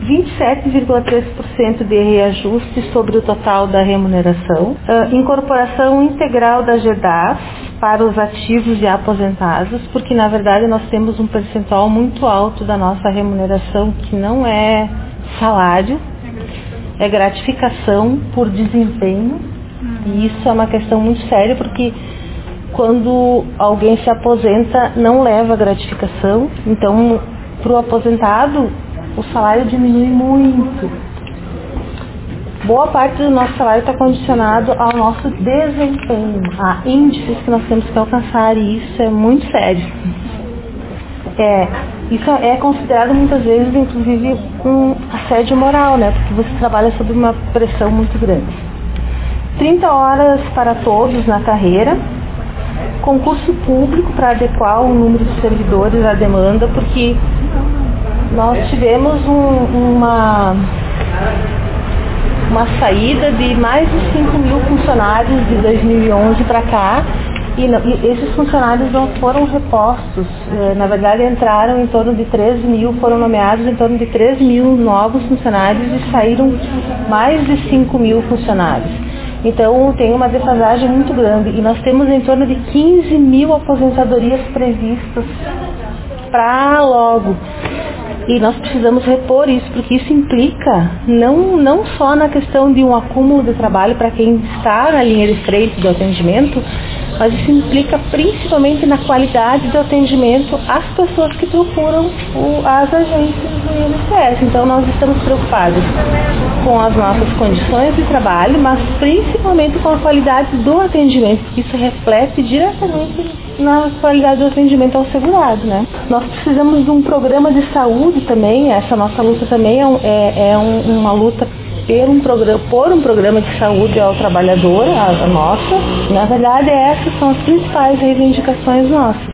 27,3% de reajuste sobre o total da remuneração, incorporação integral da GEDAS para os ativos e aposentados, porque na verdade nós temos um percentual muito alto da nossa remuneração que não é salário, é gratificação por desempenho, e isso é uma questão muito séria, porque quando alguém se aposenta não leva gratificação, então para o aposentado o salário diminui muito. Boa parte do nosso salário está condicionado ao nosso desempenho, a índices que nós temos que alcançar, e isso é muito sério. Isso é considerado muitas vezes, inclusive, um assédio moral, né? Porque você trabalha sob uma pressão muito grande. 30 horas para todos na carreira, concurso público para adequar o número de servidores à demanda, porque nós tivemos uma saída de mais de 5 mil funcionários de 2011 para cá, e esses funcionários não foram repostos. Na verdade entraram em torno de 13 mil, foram nomeados em torno de 13 mil novos funcionários e saíram mais de 5 mil funcionários. Então tem uma defasagem muito grande, e nós temos em torno de 15 mil aposentadorias previstas para logo. E nós precisamos repor isso, porque isso implica não só na questão de um acúmulo de trabalho para quem está na linha de frente do atendimento, mas isso implica principalmente na qualidade do atendimento às pessoas que procuram as agências do INSS. Então nós estamos preocupados com as nossas condições de trabalho, mas principalmente com a qualidade do atendimento, porque isso reflete diretamente na qualidade do atendimento ao segurado, né? Nós precisamos de um programa de saúde também. Essa nossa luta também é uma luta por um programa de saúde ao trabalhador, a nossa. Na verdade, essas são as principais reivindicações nossas.